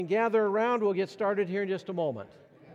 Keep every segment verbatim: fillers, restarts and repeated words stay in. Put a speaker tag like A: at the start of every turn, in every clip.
A: Gather around, we'll get started here in just a moment.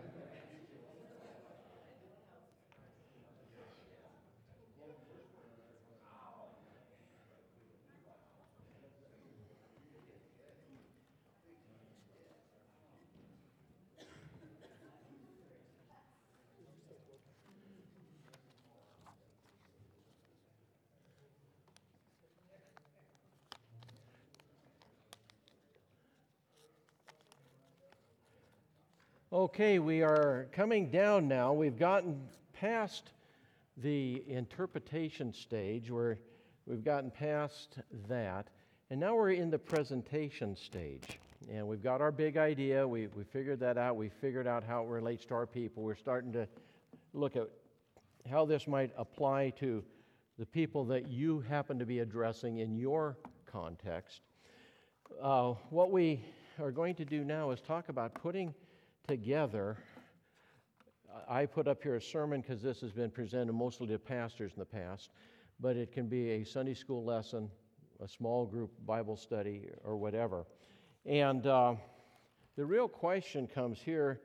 A: Okay, we are coming down now. We've gotten past the interpretation stage where we've gotten past that, and now we're in the presentation stage. And we've got our big idea. We, we figured that out. We figured out how it relates to our people. We're starting to look at how this might apply to the people that you happen to be addressing in your context. Uh, what we are going to do now is talk about putting together. I put up here a sermon because this has been presented mostly to pastors in the past, but it can be a Sunday school lesson, a small group Bible study, or whatever. And uh, the real question comes here.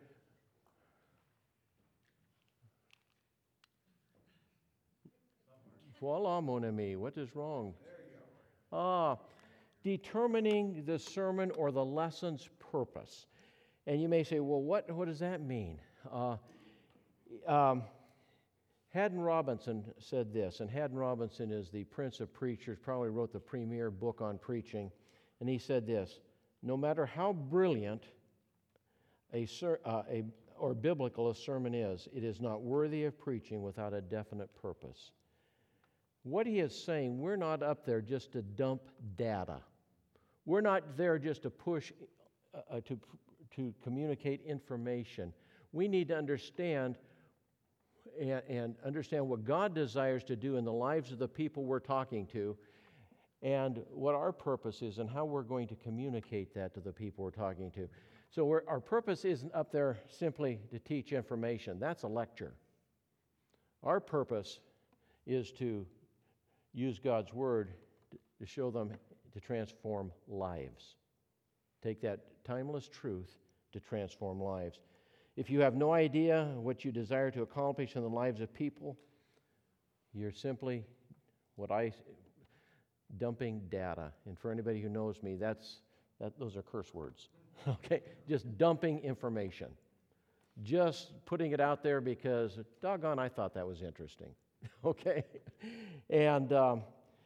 A: Voila, mon ami, what is wrong? Ah, determining the sermon or the lesson's purpose. And you may say, well, what, what does that mean? Uh, um, Haddon Robinson said this, and Haddon Robinson is the prince of preachers, probably wrote the premier book on preaching, and he said this: no matter how brilliant a, ser- uh, a or biblical a sermon is, it is not worthy of preaching without a definite purpose. What he is saying, we're not up there just to dump data. We're not there just to push, uh, to to communicate information. We need to understand and, and understand what God desires to do in the lives of the people we're talking to, and what our purpose is and how we're going to communicate that to the people we're talking to. So we're, our purpose isn't up there simply to teach information. That's a lecture. Our purpose is to use God's Word to show them to transform lives. Take that timeless truth to transform lives. If you have no idea what you desire to accomplish in the lives of people, you're simply what I dumping data. And for anybody who knows me, that's that those are curse words. Okay, just dumping information, just putting it out there because doggone, I thought that was interesting. Okay, and um,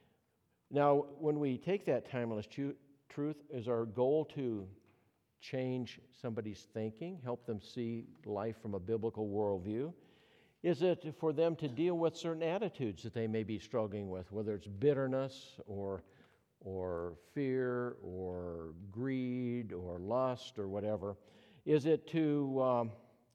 A: now when we take that timeless tu- truth, is our goal to change somebody's thinking, help them see life from a biblical worldview? Is it for them to deal with certain attitudes that they may be struggling with, whether it's bitterness or, or fear or greed or lust or whatever? Is it to um,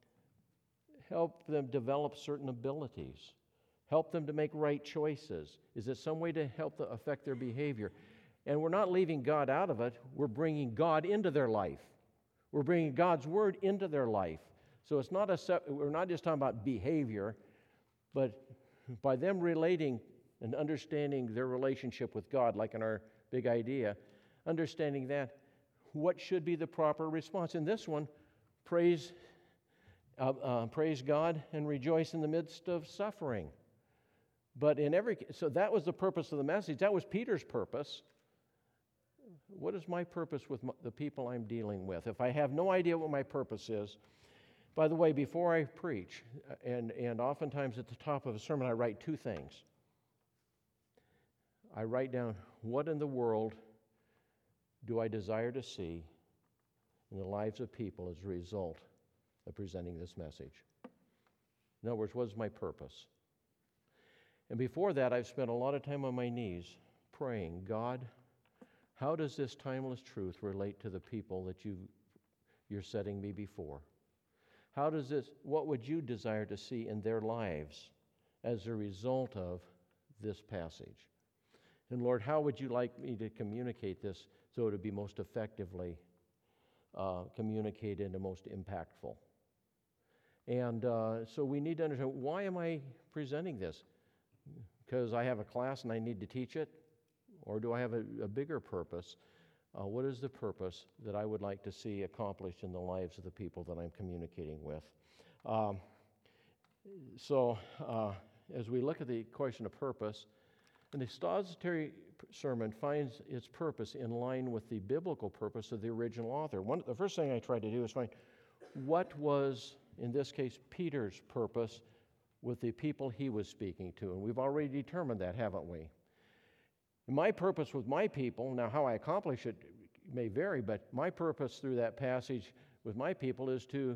A: help them develop certain abilities, help them to make right choices? Is it some way to help them affect their behavior? And we're not leaving God out of it. We're bringing God into their life. We're bringing God's Word into their life. So it's not a we're not just talking about behavior, but by them relating and understanding their relationship with God, like in our big idea, understanding that, what should be the proper response? In this one, praise, uh, uh, praise God and rejoice in the midst of suffering. But in every so that was the purpose of the message. That was Peter's purpose. What is my purpose with my, the people I'm dealing with? If I have no idea what my purpose is, by the way, before I preach, and, and oftentimes at the top of a sermon, I write two things. I write down, what in the world do I desire to see in the lives of people as a result of presenting this message? In other words, what is my purpose? And before that, I've spent a lot of time on my knees praying, God, how does this timeless truth relate to the people that you, you're setting me before? How does this, what would you desire to see in their lives as a result of this passage? And Lord, how would you like me to communicate this so it would be most effectively uh, communicated and most impactful? And uh, so we need to understand, why am I presenting this? Because I have a class and I need to teach it? Or do I have a, a bigger purpose? Uh, what is the purpose that I would like to see accomplished in the lives of the people that I'm communicating with? Um, so, uh, as we look at the question of purpose, an expository sermon finds its purpose in line with the biblical purpose of the original author. One, the first thing I tried to do is find what was, in this case, Peter's purpose with the people he was speaking to. And we've already determined that, haven't we? My purpose with my people, now how I accomplish it may vary, but my purpose through that passage with my people is to,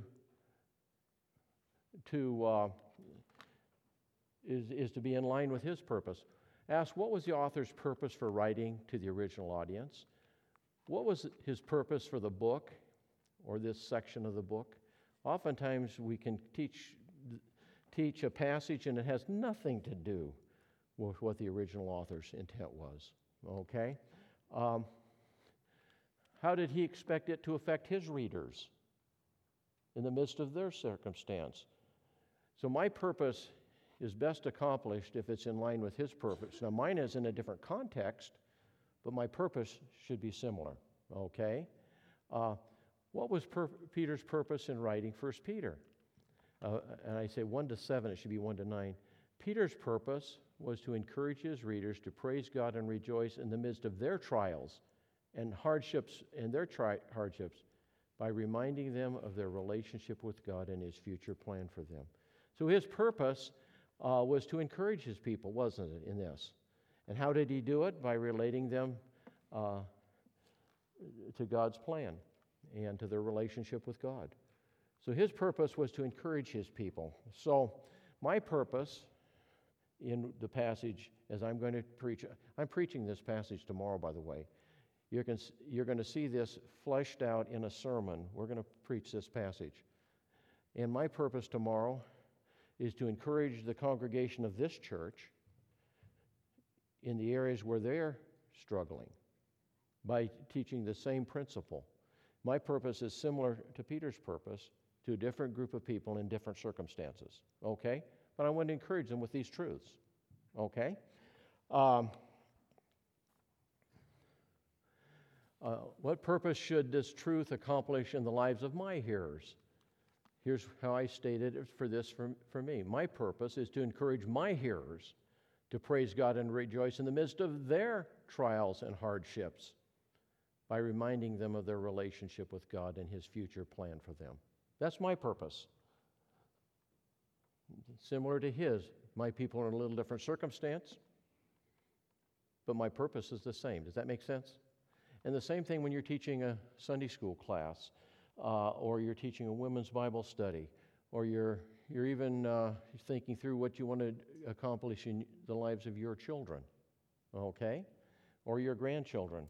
A: to uh, is, is to be in line with his purpose. Ask, what was the author's purpose for writing to the original audience? What was his purpose for the book or this section of the book? Oftentimes we can teach, teach a passage and it has nothing to do with what the original author's intent was, okay? Um, how did he expect it to affect his readers in the midst of their circumstance? So my purpose is best accomplished if it's in line with his purpose. Now, mine is in a different context, but my purpose should be similar, okay? Uh, what was per- Peter's purpose in writing First Peter? Uh, and I say one to seven, it should be one to nine. Peter's purpose was to encourage his readers to praise God and rejoice in the midst of their trials and hardships and their tri- hardships by reminding them of their relationship with God and his future plan for them. So his purpose uh, was to encourage his people, wasn't it, in this? And how did he do it? By relating them uh, to God's plan and to their relationship with God. So his purpose was to encourage his people. So my purpose in the passage, as I'm going to preach, I'm preaching this passage tomorrow, by the way. You're going, you're going to see this fleshed out in a sermon. We're going to preach this passage. And my purpose tomorrow is to encourage the congregation of this church in the areas where they're struggling by teaching the same principle. My purpose is similar to Peter's purpose to a different group of people in different circumstances, okay? But I want to encourage them with these truths, okay? Um, uh, what purpose should this truth accomplish in the lives of my hearers? Here's how I stated it for this for, for me. My purpose is to encourage my hearers to praise God and rejoice in the midst of their trials and hardships by reminding them of their relationship with God and his future plan for them. That's my purpose. Similar to his, my people are in a little different circumstance, but my purpose is the same. Does that make sense? And the same thing when you're teaching a Sunday school class, uh, or you're teaching a women's Bible study, or you're you're even uh, thinking through what you want to accomplish in the lives of your children, okay, or your grandchildren.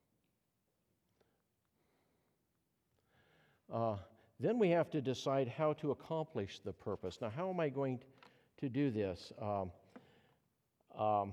A: Uh, Then we have to decide how to accomplish the purpose. Now, how am I going to do this? Um, um,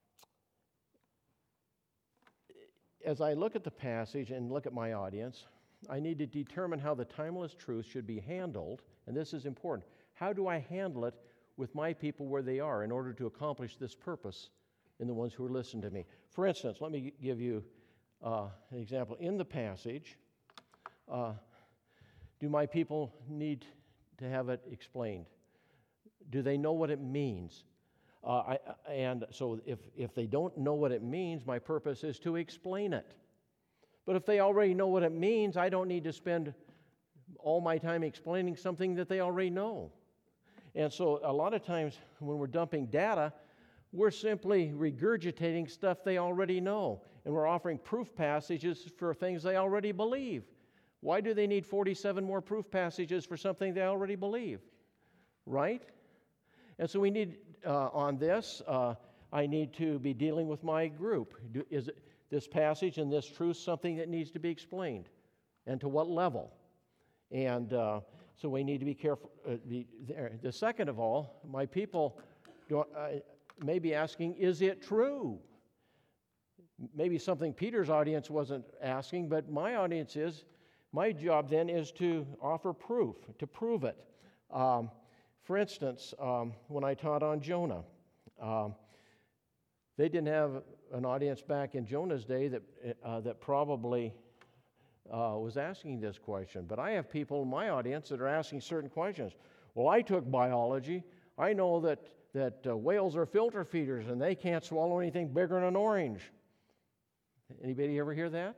A: as I look at the passage and look at my audience, I need to determine how the timeless truth should be handled, and this is important. How do I handle it with my people where they are in order to accomplish this purpose in the ones who are listening to me? For instance, let me give you uh, an example. In the passage, uh, do my people need to have it explained? Do they know what it means? Uh, I, and so if, if they don't know what it means, my purpose is to explain it. But if they already know what it means, I don't need to spend all my time explaining something that they already know. And so a lot of times when we're dumping data, we're simply regurgitating stuff they already know. And we're offering proof passages for things they already believe. Why do they need forty-seven more proof passages for something they already believe? Right? And so we need, uh, on this, uh, I need to be dealing with my group. Do, is it, this passage and this truth something that needs to be explained? And to what level? And uh, so we need to be careful. Uh, be there. The second of all, my people do, uh, may be asking, is it true? Maybe something Peter's audience wasn't asking, but my audience is. My job then is to offer proof, to prove it. Um, for instance, um, when I taught on Jonah, um, they didn't have an audience back in Jonah's day that, uh, that probably uh, was asking this question. But I have people in my audience that are asking certain questions. Well, I took biology. I know that, that uh, whales are filter feeders and they can't swallow anything bigger than an orange. Anybody ever hear that?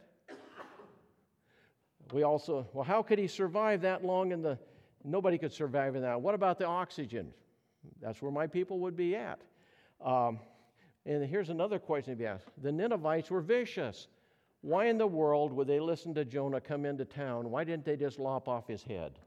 A: We also, well, how could he survive that long in the, nobody could survive in that. What about the oxygen? That's where my people would be at. Um, and here's another question to be asked. The Ninevites were vicious. Why in the world would they listen to Jonah come into town? Why didn't they just lop off his head?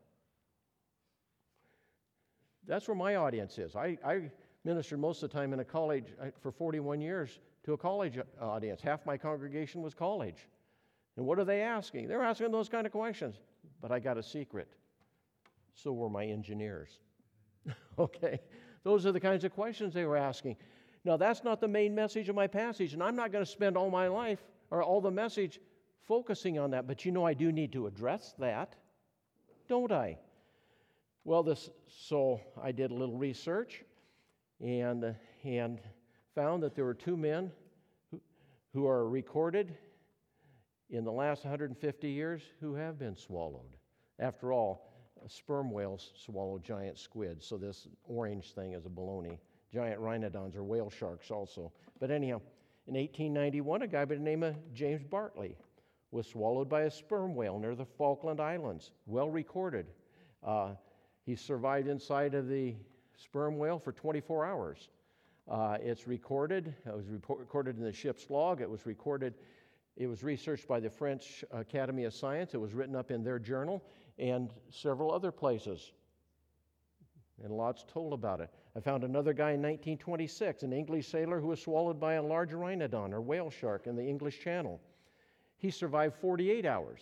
A: That's where my audience is. I, I ministered most of the time in a college I, for forty-one years to a college audience. Half my congregation was college. And what are they asking? They're asking those kind of questions. But I got a secret. So were my engineers. Okay? Those are the kinds of questions they were asking. Now, that's not the main message of my passage, and I'm not going to spend all my life or all the message focusing on that. But you know I do need to address that, don't I? Well, this, so I did a little research and, and found that there were two men who, who are recorded in the last one hundred fifty years who have been swallowed. After all, sperm whales swallow giant squids, so this orange thing is a baloney. Giant rhinodons are whale sharks also. But anyhow, in eighteen ninety-one, a guy by the name of James Bartley was swallowed by a sperm whale near the Falkland Islands. Well recorded. Uh, he survived inside of the sperm whale for twenty-four hours. Uh, it's recorded. It was report- recorded in the ship's log. It was recorded. It was researched by the French Academy of Science. It was written up in their journal and several other places. And lots told about it. I found another guy in nineteen twenty-six, an English sailor who was swallowed by a large rhinodon or whale shark in the English Channel. He survived forty-eight hours.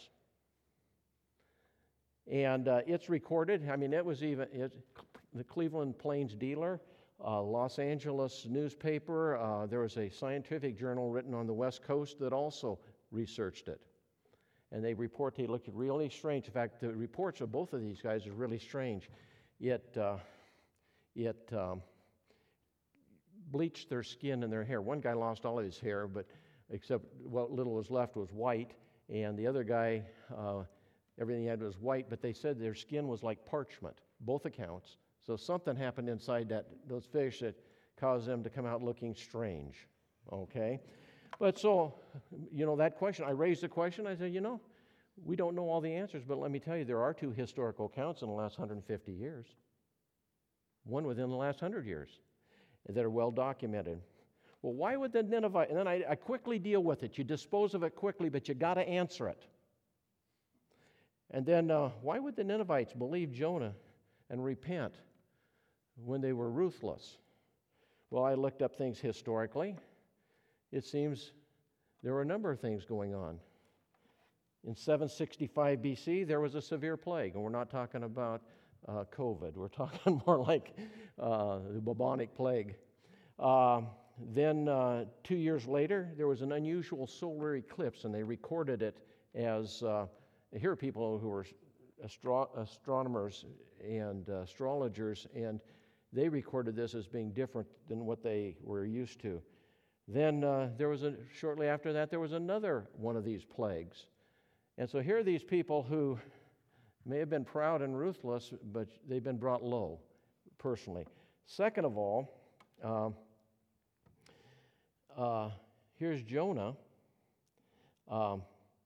A: And uh, it's recorded. I mean, it was even it, the Cleveland Plains Dealer, uh, Los Angeles newspaper. Uh, there was a scientific journal written on the West Coast that also researched it. And they report they looked really strange. In fact, the reports of both of these guys are really strange. It, uh, it um, bleached their skin and their hair. One guy lost all of his hair, but except what little was left was white. And the other guy, uh, everything he had was white, but they said their skin was like parchment, both accounts. So something happened inside that those fish that caused them to come out looking strange, okay? But so, you know, that question, I raised the question, I said, you know, we don't know all the answers, but let me tell you, there are two historical accounts in the last one hundred fifty years, one within the last one hundred years, that are well documented. Well, why would the Ninevite, and then I, I quickly deal with it. You dispose of it quickly, but you got to answer it. And then, uh, why would the Ninevites believe Jonah and repent when they were ruthless? Well, I looked up things historically. It seems there were a number of things going on. In seven sixty-five B C, there was a severe plague, and we're not talking about uh, COVID. We're talking more like uh, the bubonic plague. Uh, then, uh, two years later, there was an unusual solar eclipse, and they recorded it as uh, here are people who were astro- astronomers and uh, astrologers, and they recorded this as being different than what they were used to. Then uh, there was a, shortly after that, there was another one of these plagues. And so here are these people who may have been proud and ruthless, but they've been brought low, personally. Second of all, uh, uh, here's Jonah. Um,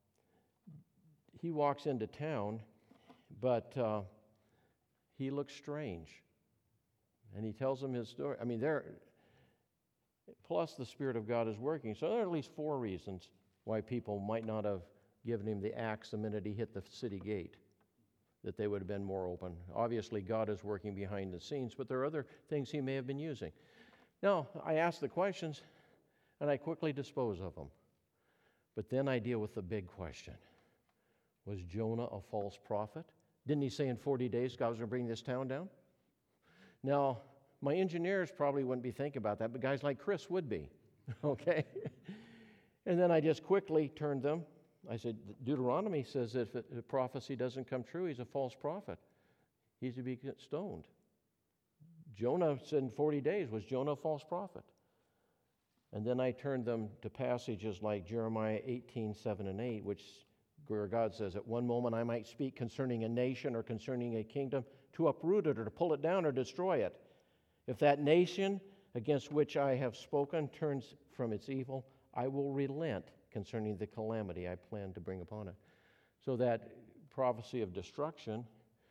A: he walks into town, but uh, he looks strange. And he tells them his story. I mean, there, plus the Spirit of God is working. So there are at least four reasons why people might not have given him the axe the minute he hit the city gate, that they would have been more open. Obviously, God is working behind the scenes, but there are other things he may have been using. Now, I ask the questions, and I quickly dispose of them. But then I deal with the big question. Was Jonah a false prophet? Didn't he say in forty days God was going to bring this town down? Now, my engineers probably wouldn't be thinking about that, but guys like Chris would be, okay? And then I just quickly turned them. I said, Deuteronomy says if a prophecy doesn't come true, he's a false prophet. He's to be stoned. Jonah said in forty days, was Jonah a false prophet? And then I turned them to passages like Jeremiah eighteen, seven and eight, which where God says, at one moment I might speak concerning a nation or concerning a kingdom to uproot it or to pull it down or destroy it. If that nation against which I have spoken turns from its evil, I will relent concerning the calamity I plan to bring upon it. So that prophecy of destruction,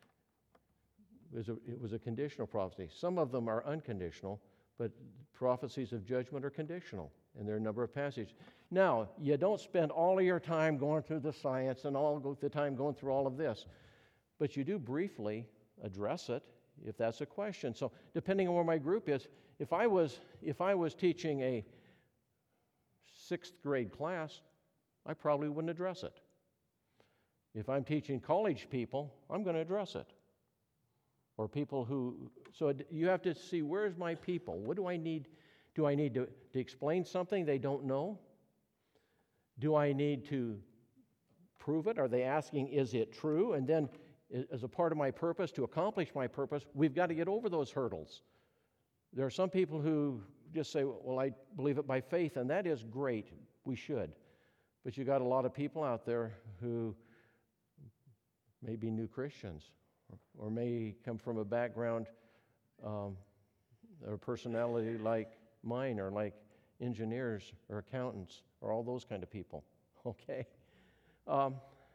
A: was a, it was a conditional prophecy. Some of them are unconditional, but prophecies of judgment are conditional, and there are a number of passages. Now, you don't spend all of your time going through the science and all the time going through all of this, but you do briefly address it if that's a question. So depending on where my group is, if I was, if I was teaching a sixth grade class, I probably wouldn't address it. If I'm teaching college people, I'm going to address it. Or people who, so you have to see, where's my people? What do I need? Do I need to, to explain something they don't know? Do I need to prove it? Are they asking, is it true? And then, as a part of my purpose, to accomplish my purpose, we've got to get over those hurdles. There are some people who just say, well, I believe it by faith, and that is great. We should. But you got a lot of people out there who may be new Christians, or may come from a background um, or personality like mine, or like engineers or accountants, or all those kind of people, okay? Um,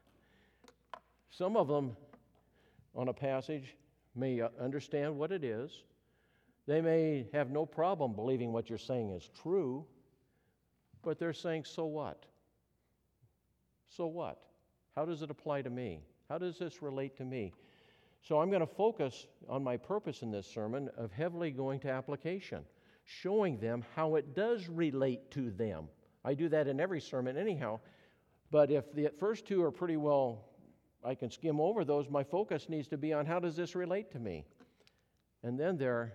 A: some of them on a passage may understand what it is. They may have no problem believing what you're saying is true, but they're saying, so what? So what? How does it apply to me? How does this relate to me? So I'm going to focus on my purpose in this sermon of heavily going to application, showing them how it does relate to them. I do that in every sermon anyhow, but if the first two are pretty well, I can skim over those, my focus needs to be on how does this relate to me? And then there,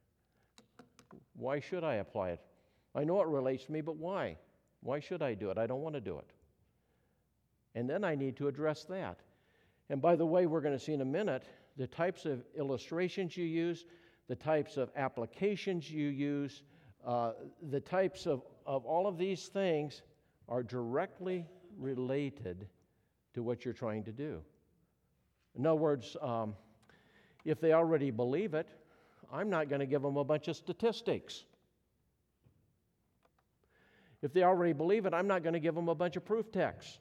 A: why should I apply it? I know it relates to me, but why? Why should I do it? I don't want to do it. And then I need to address that. And by the way, we're going to see in a minute the types of illustrations you use, the types of applications you use, uh, the types of, of all of these things are directly related to what you're trying to do. In other words, um, if they already believe it, I'm not going to give them a bunch of statistics. If they already believe it, I'm not going to give them a bunch of proof texts.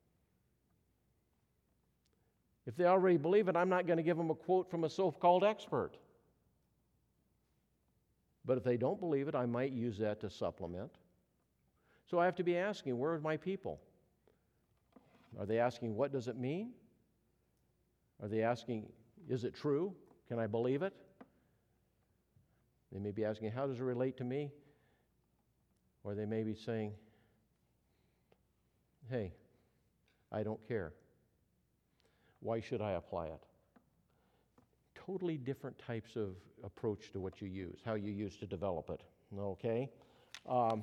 A: If they already believe it, I'm not going to give them a quote from a so-called expert. But if they don't believe it, I might use that to supplement. So I have to be asking, where are my people? Are they asking, what does it mean? Are they asking, is it true? Can I believe it? They may be asking, how does it relate to me? Or they may be saying, hey, I don't care. Why should I apply it? Totally different types of approach to what you use, how you use to develop it, okay? Um,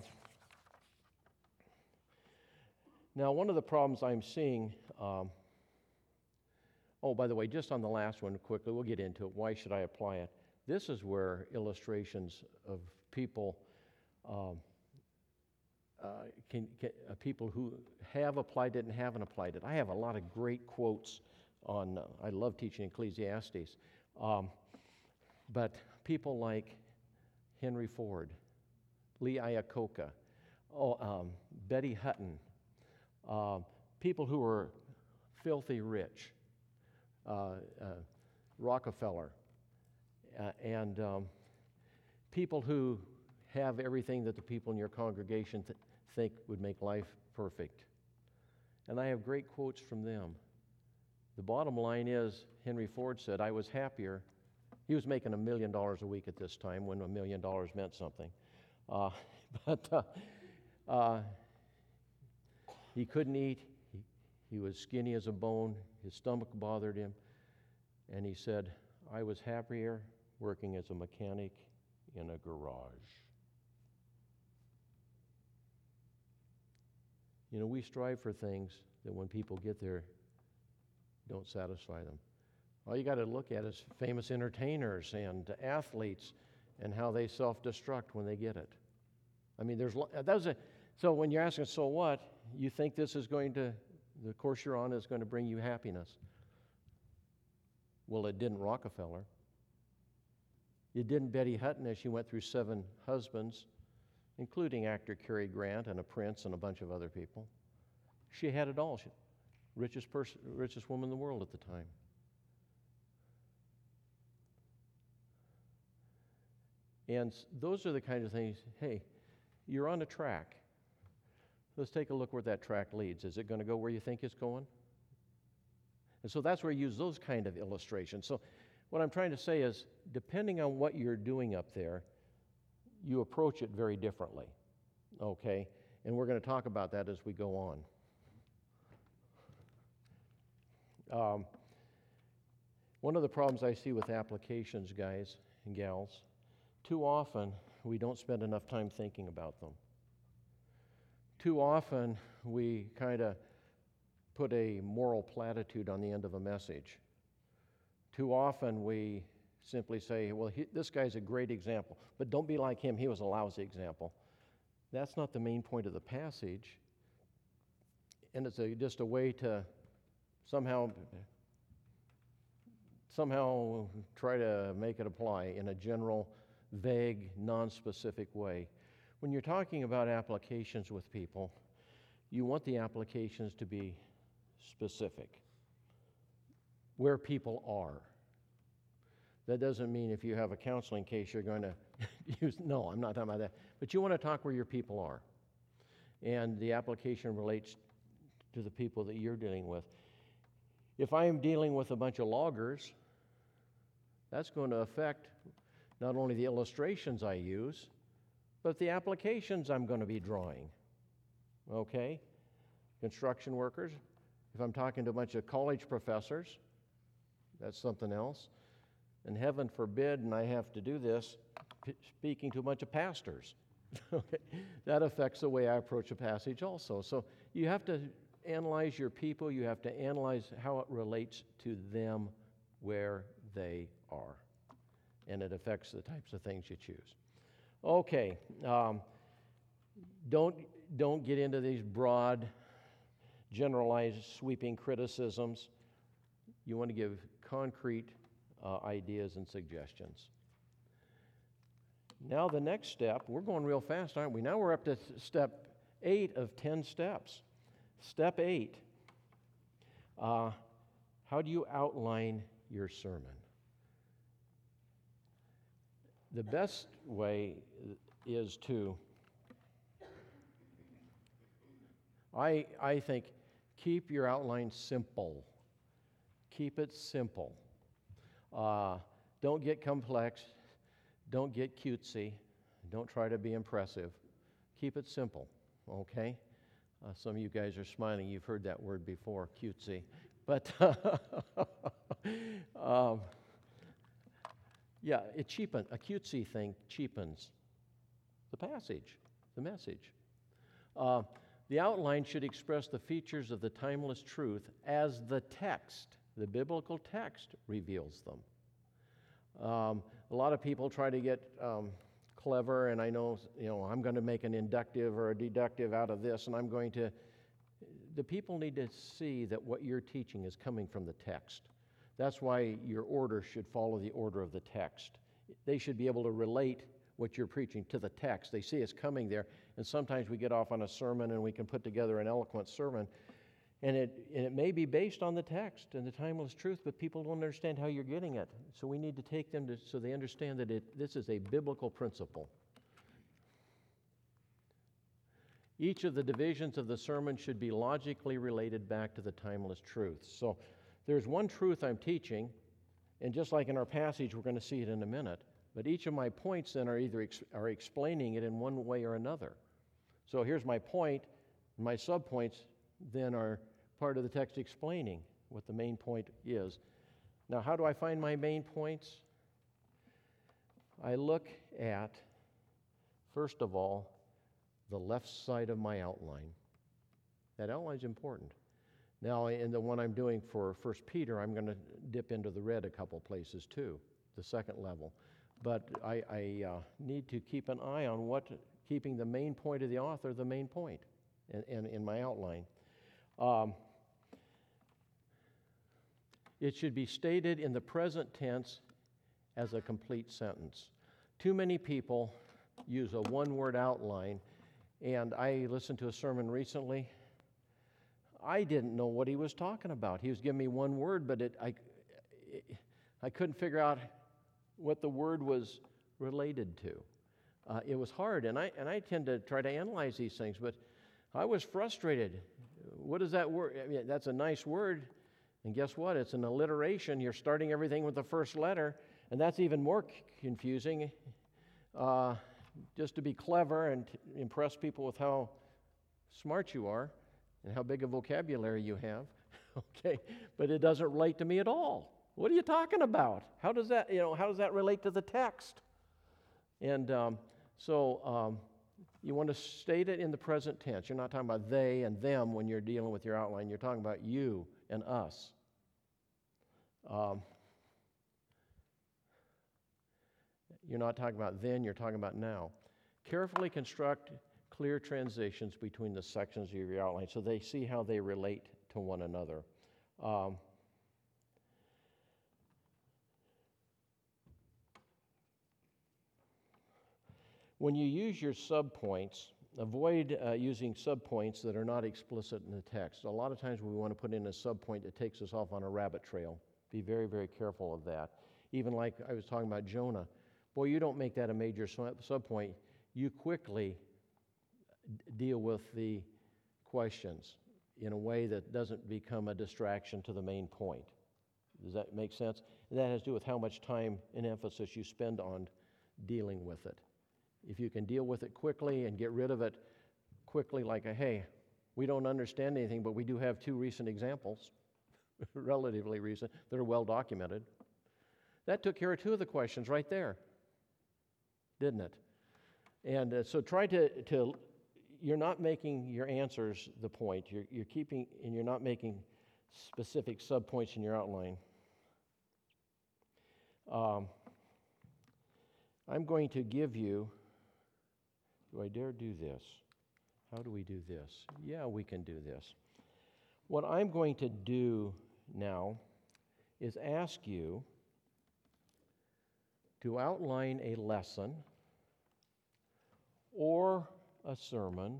A: now, one of the problems I'm seeing, um, oh, by the way, just on the last one quickly, we'll get into it. Why should I apply it? This is where illustrations of people, um, uh, can, can, uh, people who have applied it and haven't applied it. I have a lot of great quotes on, uh, I love teaching Ecclesiastes, um, but people like Henry Ford, Lee Iacocca, oh, um, Betty Hutton, uh, people who were filthy rich, uh, uh, Rockefeller, uh, and um, people who have everything that the people in your congregation th- think would make life perfect. And I have great quotes from them. The bottom line is, Henry Ford said, I was happier. He was making a million dollars a week at this time when a million dollars meant something. Uh, but uh, uh, he couldn't eat. He, he was skinny as a bone. His stomach bothered him. And he said, I was happier working as a mechanic in a garage. You know, we strive for things that when people get there, don't satisfy them. All you got to look at is famous entertainers and athletes and how they self-destruct when they get it. I mean, there's lo- that was a, so when you're asking, so what? You think this is going to, the course you're on is going to bring you happiness? Well, it didn't Rockefeller. It didn't Betty Hutton as she went through seven husbands, including actor Cary Grant and a prince and a bunch of other people. She had it all. She, richest person, richest woman in the world at the time. And those are the kinds of things, hey, you're on a track. Let's take a look where that track leads. Is it going to go where you think it's going? And so that's where you use those kind of illustrations. So what I'm trying to say is, depending on what you're doing up there, you approach it very differently, okay? And we're going to talk about that as we go on. Um, one of the problems I see with applications, guys and gals, too often we don't spend enough time thinking about them. Too often we kind of put a moral platitude on the end of a message. Too often we simply say, well, he, this guy's a great example, but don't be like him, he was a lousy example. That's not the main point of the passage, and it's a, just a way to somehow somehow try to make it apply in a general, vague, non-specific way. When you're talking about applications with people, you want the applications to be specific, where people are. That doesn't mean if you have a counseling case you're going to use, no, I'm not talking about that. But you want to talk where your people are. And the application relates to the people that you're dealing with. If I am dealing with a bunch of loggers, that's going to affect not only the illustrations I use, but the applications I'm going to be drawing. Okay? Construction workers. If I'm talking to a bunch of college professors, that's something else. And heaven forbid, and I have to do this, p- speaking to a bunch of pastors. Okay? That affects the way I approach a passage also. So you have to analyze your people. You have to analyze how it relates to them where they are. And it affects the types of things you choose. Okay. Um, don't, don't get into these broad, generalized, sweeping criticisms. You want to give concrete uh, ideas and suggestions. Now the next step, we're going real fast, aren't we? Now we're up to step eight of ten steps. Step eight, uh, how do you outline your sermon? The best way is to, I, I think, keep your outline simple. Keep it simple. Uh, don't get complex. Don't get cutesy. Don't try to be impressive. Keep it simple, okay? Uh, some of you guys are smiling. You've heard that word before, cutesy. But, um, yeah, it cheapens. A cutesy thing cheapens the passage, the message. Uh, the outline should express the features of the timeless truth as the text, the biblical text, reveals them. Um, a lot of people try to get um, clever, and I know, you know, I'm going to make an inductive or a deductive out of this, and I'm going to. The people need to see that what you're teaching is coming from the text. That's why your order should follow the order of the text. They should be able to relate what you're preaching to the text. They see it's coming there, and sometimes we get off on a sermon and we can put together an eloquent sermon, and it, and it may be based on the text and the timeless truth, but people don't understand how you're getting it. So we need to take them to, so they understand that it, this is a biblical principle. Each of the divisions of the sermon should be logically related back to the timeless truth. So there's one truth I'm teaching, and just like in our passage, we're going to see it in a minute, but each of my points then are either ex- are explaining it in one way or another. So here's my point. My subpoints then are part of the text explaining what the main point is. Now, how do I find my main points? I look at, first of all, the left side of my outline. That outline is important. Now, in the one I'm doing for First Peter, I'm going to dip into the red a couple places too, the second level. But I, I uh, need to keep an eye on what keeping the main point of the author the main point in, in, in my outline. Um, it should be stated in the present tense as a complete sentence. Too many people use a one-word outline, and I listened to a sermon recently. I didn't know what he was talking about. He was giving me one word, but it, I, it, I couldn't figure out what the word was related to. Uh, it was hard, and I and I tend to try to analyze these things, but I was frustrated. What is that word? I mean, that's a nice word, and guess what? It's an alliteration. You're starting everything with the first letter, and that's even more c- confusing. Uh, just to be clever and to impress people with how smart you are and how big a vocabulary you have, okay? But it doesn't relate to me at all. What are you talking about? How does that, you know, how does that relate to the text? And um, so um, you want to state it in the present tense. You're not talking about they and them when you're dealing with your outline. You're talking about you and us. Um, you're not talking about then, you're talking about now. Carefully construct clear transitions between the sections of your outline so they see how they relate to one another. Um, When you use your subpoints, avoid uh, using subpoints that are not explicit in the text. A lot of times we want to put in a subpoint that takes us off on a rabbit trail. Be very, very careful of that. Even like I was talking about Jonah. Boy, you don't make that a major subpoint. You quickly d- deal with the questions in a way that doesn't become a distraction to the main point. Does that make sense? And that has to do with how much time and emphasis you spend on dealing with it. If you can deal with it quickly and get rid of it quickly, like a, hey, we don't understand anything, but we do have two recent examples, relatively recent, that are well documented. That took care of two of the questions right there, didn't it? And uh, so try to, to, you're not making your answers the point. You're, you're keeping, and you're not making specific subpoints in your outline. Um, I'm going to give you, do I dare do this? How do we do this? Yeah, we can do this. What I'm going to do now is ask you to outline a lesson or a sermon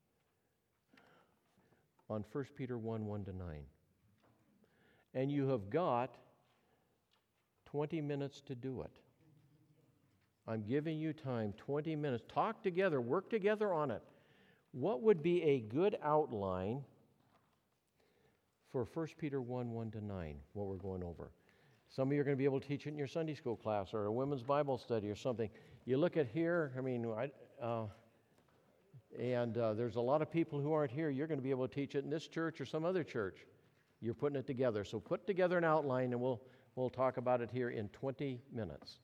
A: on First Peter one, one to nine. And you have got twenty minutes to do it. I'm giving you time, twenty minutes. Talk together, work together on it. What would be a good outline for First Peter one, one to nine, what we're going over? Some of you are going to be able to teach it in your Sunday school class or a women's Bible study or something. You look at here, I mean, I, uh, and uh, there's a lot of people who aren't here. You're going to be able to teach it in this church or some other church. You're putting it together. So put together an outline, and we'll we'll talk about it here in twenty minutes.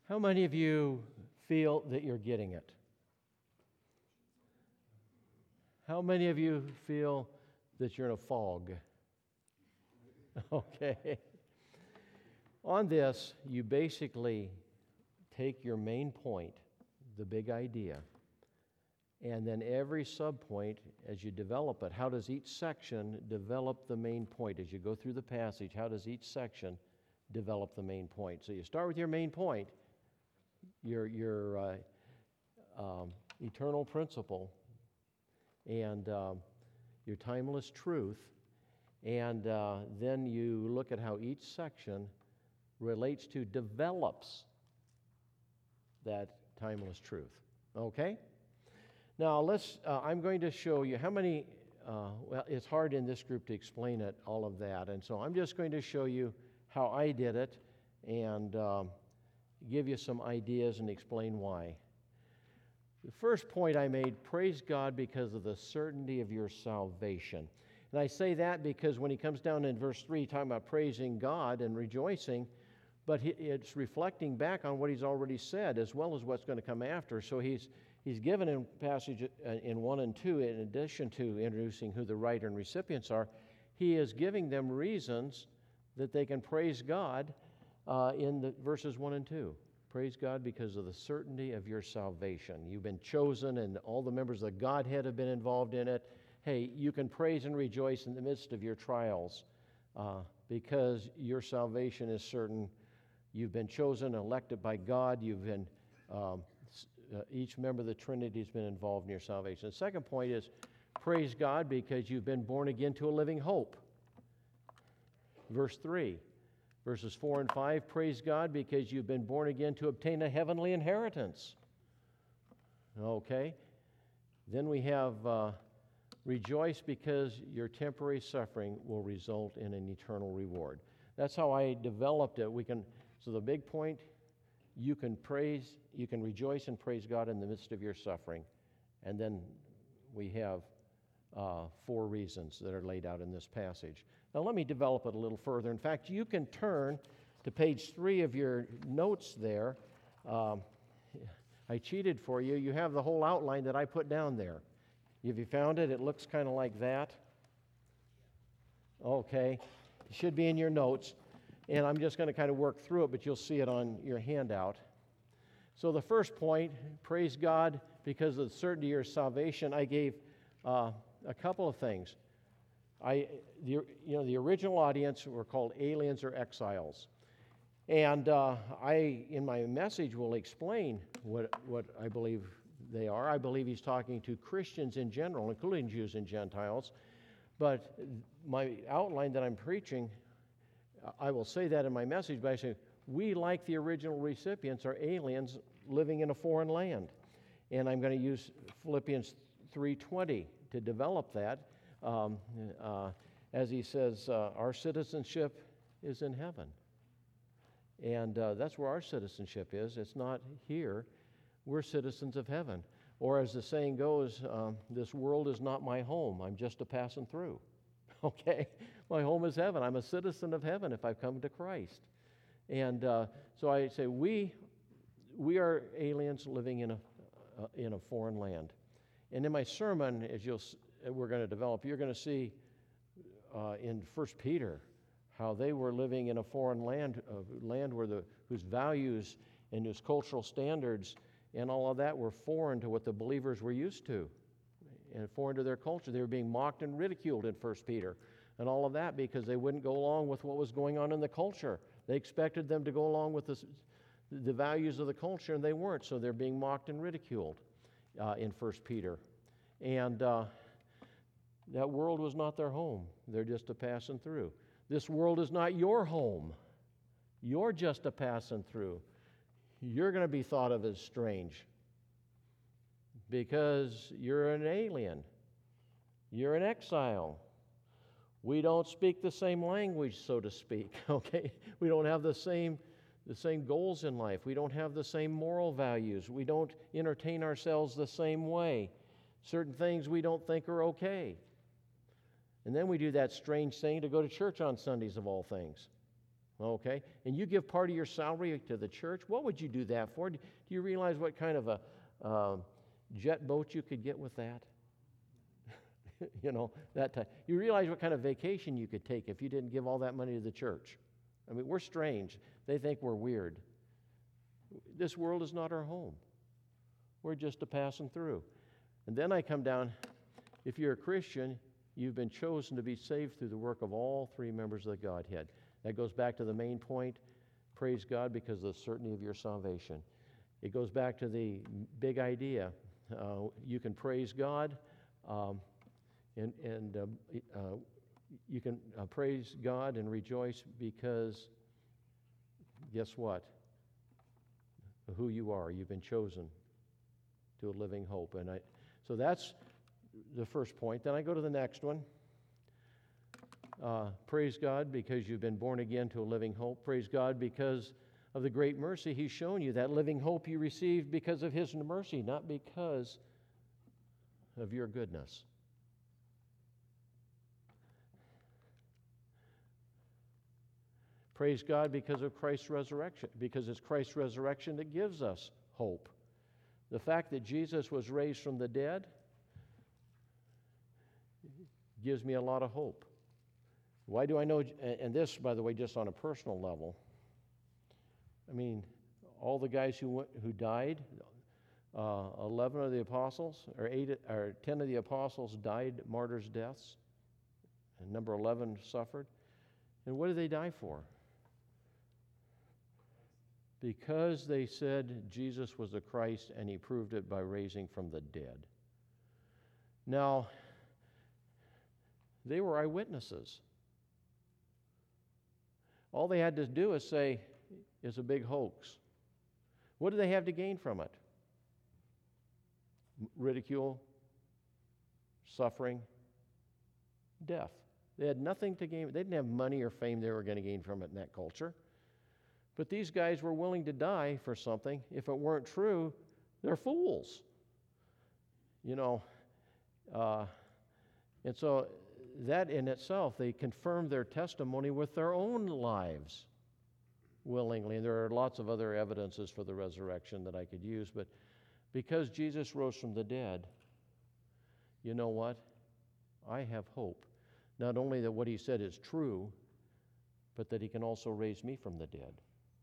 A: How many of you feel that you're getting it? How many of you feel that you're in a fog? Okay. On this, you basically take your main point, the big idea, and then every subpoint, as you develop it, how does each section develop the main point? As you go through the passage, how does each section develop the main point? So you start with your main point, your, your uh, um, eternal principle, and um, your timeless truth, and uh, then you look at how each section relates to, develops that timeless truth. Okay? Now let's, uh, I'm going to show you how many, uh, well, it's hard in this group to explain it, all of that, and so I'm just going to show you how I did it and um, give you some ideas and explain why. The first point I made, praise God because of the certainty of your salvation. And I say that because when he comes down in verse three, talking about praising God and rejoicing, but he, it's reflecting back on what he's already said as well as what's going to come after. So he's he's given in passage in one and two, in addition to introducing who the writer and recipients are, he is giving them reasons that they can praise God uh, in the verses one and two. Praise God because of the certainty of your salvation. You've been chosen and all the members of the Godhead have been involved in it. Hey, you can praise and rejoice in the midst of your trials uh, because your salvation is certain. You've been chosen, elected by God. You've been, um, uh, each member of the Trinity has been involved in your salvation. The second point is praise God because you've been born again to a living hope. Verse three. Verses four and five, praise God because you've been born again to obtain a heavenly inheritance. Okay? Then we have uh, rejoice because your temporary suffering will result in an eternal reward. That's how I developed it. We can, so the big point, you can praise, you can rejoice and praise God in the midst of your suffering. And then we have uh, four reasons that are laid out in this passage. Now, let me develop it a little further. In fact, you can turn to page three of your notes there. Um, I cheated for you. You have the whole outline that I put down there. Have you found it? It looks kind of like that. Okay. It should be in your notes. And I'm just going to kind of work through it, but you'll see it on your handout. So the first point, praise God because of the certainty of your salvation. I gave uh, a couple of things. I, the, you know, the original audience were called aliens or exiles. And uh, I, in my message, will explain what, what I believe they are. I believe he's talking to Christians in general, including Jews and Gentiles. But my outline that I'm preaching, I will say that in my message, but I say, we, like the original recipients, are aliens living in a foreign land. And I'm going to use Philippians three twenty to develop that. Um, uh, as he says, uh, our citizenship is in heaven. And uh, that's where our citizenship is. It's not here. We're citizens of heaven. Or as the saying goes, um, this world is not my home. I'm just a passing through. Okay? My home is heaven. I'm a citizen of heaven if I've come to Christ. And uh, so I say we we are aliens living in a uh, in a foreign land. And in my sermon, as you'll we're going to develop, you're going to see uh, in First Peter how they were living in a foreign land, a land where the whose values and whose cultural standards and all of that were foreign to what the believers were used to, and foreign to their culture. They were being mocked and ridiculed in First Peter, and all of that because they wouldn't go along with what was going on in the culture. They expected them to go along with the, the values of the culture, and they weren't. So they're being mocked and ridiculed uh, in First Peter, and. Uh, That world was not their home. They're just a passing through. This world is not your home. You're just a passing through. You're going to be thought of as strange because you're an alien. You're an exile. We don't speak the same language, so to speak, okay? We don't have the same, the same goals in life. We don't have the same moral values. We don't entertain ourselves the same way. Certain things we don't think are okay. And then we do that strange thing to go to church on Sundays of all things. Okay? And you give part of your salary to the church, what would you do that for? Do you realize what kind of a uh, jet boat you could get with that? you know, that time. You realize what kind of vacation you could take if you didn't give all that money to the church. I mean, we're strange. They think we're weird. This world is not our home. We're just a passing through. And then I come down, if you're a Christian, you've been chosen to be saved through the work of all three members of the Godhead. That goes back to the main point. Praise God because of the certainty of your salvation. It goes back to the big idea. Uh, you can praise God, um, and, and uh, uh, you can uh, praise God and rejoice because, guess what? Who you are. You've been chosen to a living hope. And I, so that's the first point. Then I go to the next one. Uh, praise God because you've been born again to a living hope. Praise God because of the great mercy He's shown you. That living hope you received because of His mercy, not because of your goodness. Praise God because of Christ's resurrection, because it's Christ's resurrection that gives us hope. The fact that Jesus was raised from the dead gives me a lot of hope. Why do I know, and this, by the way, just on a personal level, I mean, all the guys who went, who died, uh, eleven of the apostles, or eight, or ten of the apostles died martyrs' deaths, and number eleven suffered. And what did they die for? Because they said Jesus was the Christ, and He proved it by raising from the dead. Now, they were eyewitnesses. All they had to do is say, it's a big hoax. What do they have to gain from it? Ridicule, suffering, death. They had nothing to gain. They didn't have money or fame they were going to gain from it in that culture. But these guys were willing to die for something. If it weren't true, they're fools. You know, uh, and so that in itself, they confirmed their testimony with their own lives willingly. And there are lots of other evidences for the resurrection that I could use. But because Jesus rose from the dead, you know what? I have hope. Not only that what He said is true, but that He can also raise me from the dead.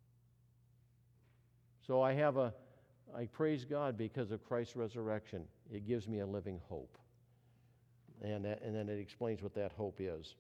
A: So I have a, I praise God because of Christ's resurrection. It gives me a living hope. And, that, and then it explains what that hope is.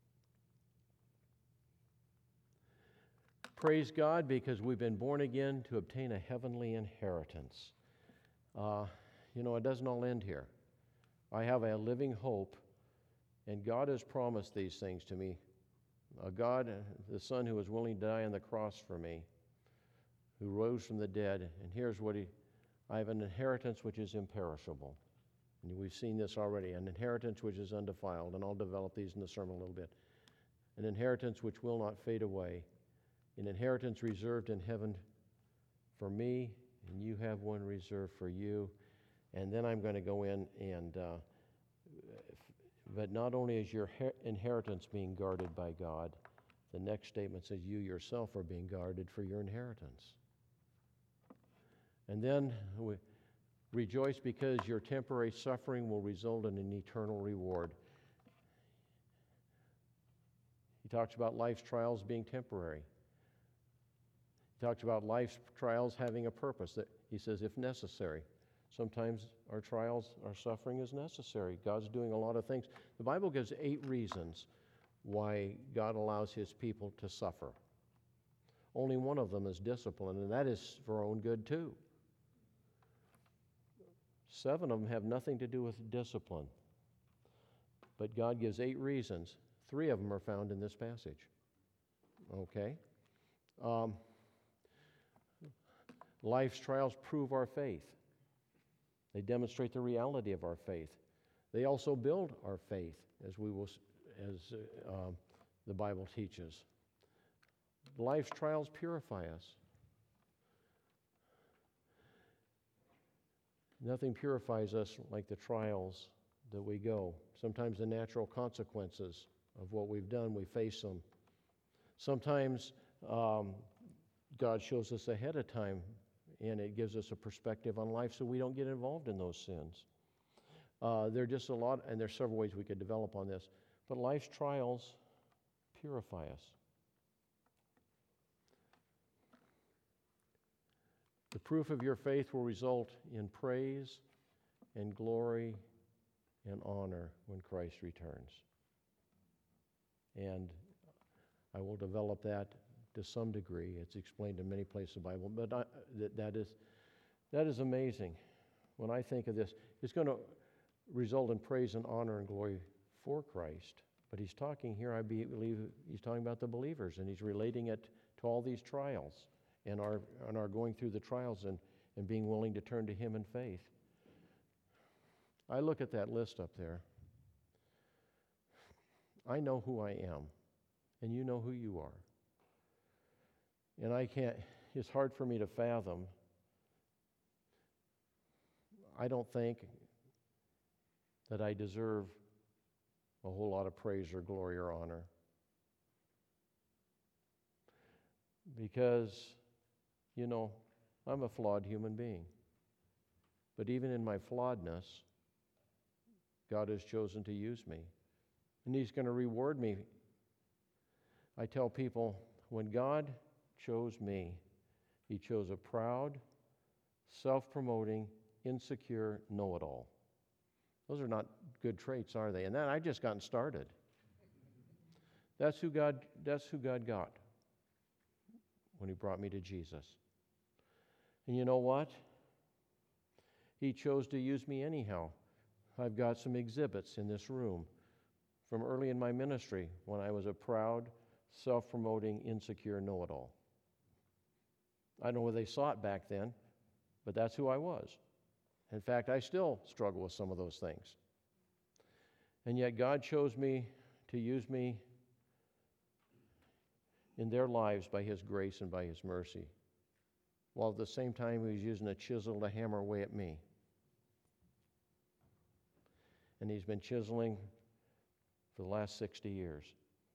A: Praise God because we've been born again to obtain a heavenly inheritance. Uh, you know, it doesn't all end here. I have a living hope, and God has promised these things to me. A God, the Son who was willing to die on the cross for me, who rose from the dead, and here's what He, I have an inheritance which is imperishable. And we've seen this already, an inheritance which is undefiled, and I'll develop these in the sermon a little bit. An inheritance which will not fade away, an inheritance reserved in heaven for me, and you have one reserved for you. And then I'm going to go in and, uh, but not only is your her- inheritance being guarded by God, the next statement says you yourself are being guarded for your inheritance. And then we rejoice because your temporary suffering will result in an eternal reward. He talks about life's trials being temporary. He talks about life's trials having a purpose. That he says, if necessary. Sometimes our trials, our suffering is necessary. God's doing a lot of things. The Bible gives eight reasons why God allows His people to suffer. Only one of them is discipline, and that is for our own good too. Seven of them have nothing to do with discipline. But God gives eight reasons. Three of them are found in this passage. Okay? Um, life's trials prove our faith. They demonstrate the reality of our faith. They also build our faith, as we will, as uh, um, the Bible teaches. Life's trials purify us. Nothing purifies us like the trials that we go. Sometimes the natural consequences of what we've done, we face them. Sometimes um, God shows us ahead of time, and it gives us a perspective on life so we don't get involved in those sins. Uh, there are just a lot, and there's several ways we could develop on this, but life's trials purify us. The proof of your faith will result in praise and glory and honor when Christ returns. And I will develop that to some degree. It's explained in many places in the Bible, but I, that, that is that is amazing. When I think of this, it's going to result in praise and honor and glory for Christ. But he's talking here, I believe, he's talking about the believers, and he's relating it to all these trials and our, and our going through the trials and, and being willing to turn to him in faith. I look at that list up there. I know who I am, and you know who you are. And I can't, it's hard for me to fathom. I don't think that I deserve a whole lot of praise or glory or honor. Because, you know, I'm a flawed human being. But even in my flawedness, God has chosen to use me. And he's going to reward me. I tell people, when God chose me, he chose a proud, self-promoting, insecure know-it-all. Those are not good traits, are they? And then I've just gotten started. That's who God, that's who God got when he brought me to Jesus. And you know what? He chose to use me anyhow. I've got some exhibits in this room from early in my ministry when I was a proud, self-promoting, insecure know-it-all. I don't know whether they saw it back then, but that's who I was. In fact, I still struggle with some of those things. And yet God chose me to use me in their lives by his grace and by his mercy, while at the same time he was using a chisel to hammer away at me. And he's been chiseling for the last sixty years.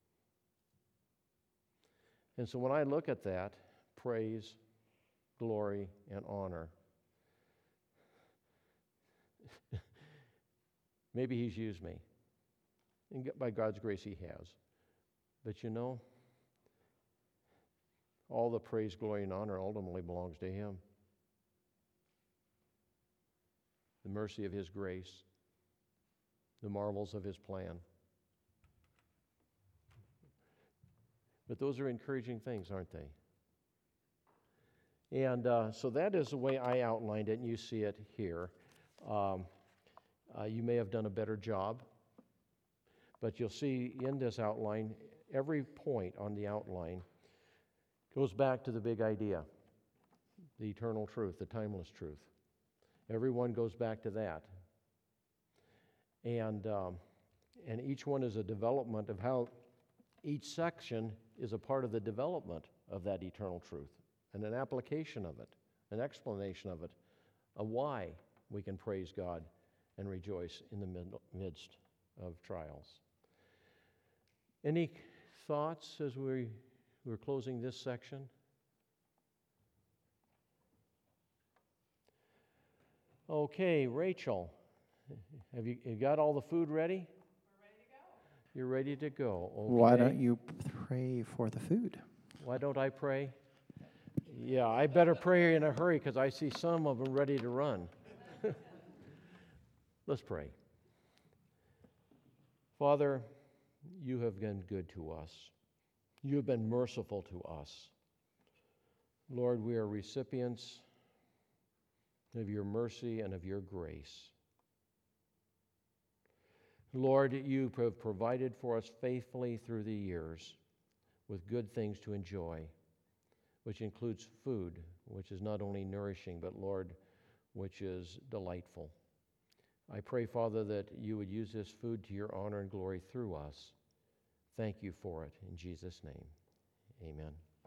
A: And so when I look at that, praise, glory, and honor, maybe he's used me. And by God's grace, he has. But you know, all the praise, glory, and honor ultimately belongs to him. The mercy of his grace, the marvels of his plan. But those are encouraging things, aren't they? And uh, so that is the way I outlined it, and you see it here. Um, uh, you may have done a better job, but you'll see in this outline, every point on the outline goes back to the big idea, the eternal truth, the timeless truth. Everyone goes back to that. And, um, and each one is a development of how each section is a part of the development of that eternal truth, and an application of it, an explanation of it, a why we can praise God and rejoice in the mid- midst of trials. Any thoughts as we, we're closing this section? Okay, Rachel, have you, you got all the food ready? You're ready to go. Okay.
B: Why don't you pray for the food?
A: Why don't I pray? Yeah, I better pray in a hurry because I see some of them ready to run. Let's pray. Father, you have been good to us. You have been merciful to us. Lord, we are recipients of your mercy and of your grace. Lord, you have provided for us faithfully through the years with good things to enjoy, which includes food, which is not only nourishing, but, Lord, which is delightful. I pray, Father, that you would use this food to your honor and glory through us. Thank you for it. In Jesus' name, amen.